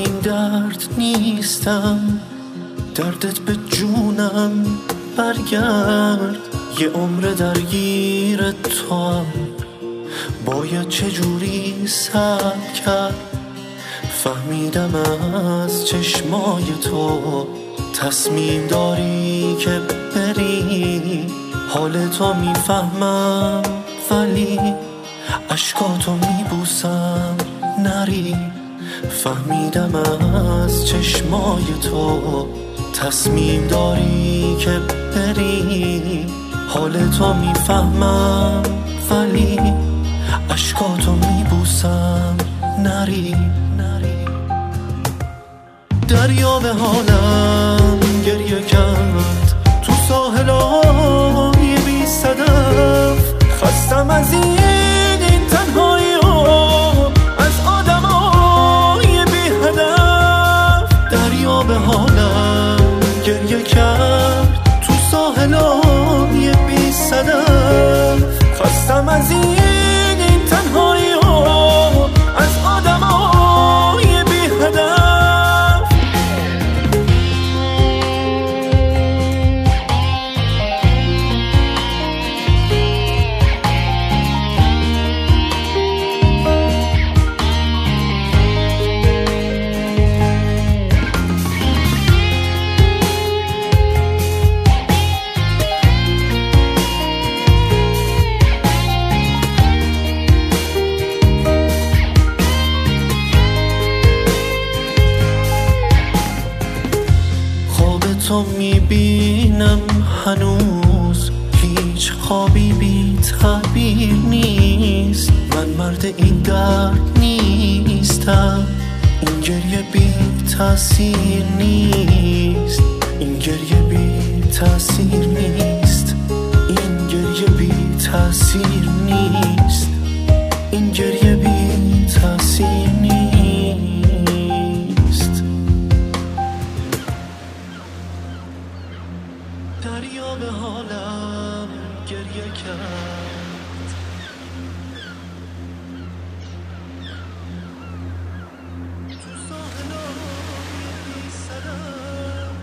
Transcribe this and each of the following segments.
این درد نیستم، دردت به جونم برگرد. یه عمر درگیر توام، باید چجوری صبر کرد. فهمیدم از چشمای تو تصمیم داری که بری. حال تو میفهمم ولی اشکاتو میبوسم نری. فهمیدم از چشمای تو تصمیم داری که بری. حال تو میفهمم ولی اشکاتو میبوسم نری. دریا به حالم گریه کرد تو ساحلای بی صدف. خستم از این تنهایی و از آدمای بی هدف. دریا به حالم گریه کرد تو ساحلای بی صدف. خستم از این تنهایی و از آدمای بی هدف. تو میبینم هنوز هیچ خوابی بی تعبیر نیست. من مرد این درد نیستم، این گریه بی تأثیر نیست. این گریه بی تأثیر نیست. این گریه بی تأثیر نیست. این گریه بی تأثیر نیست. دریا به حالم گریه کرد تو ساحلای بی صدف.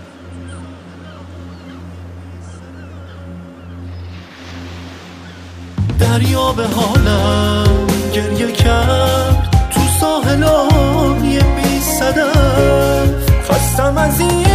دریا به حالم گریه کرد تو ساحلای بی صدف. خستم از این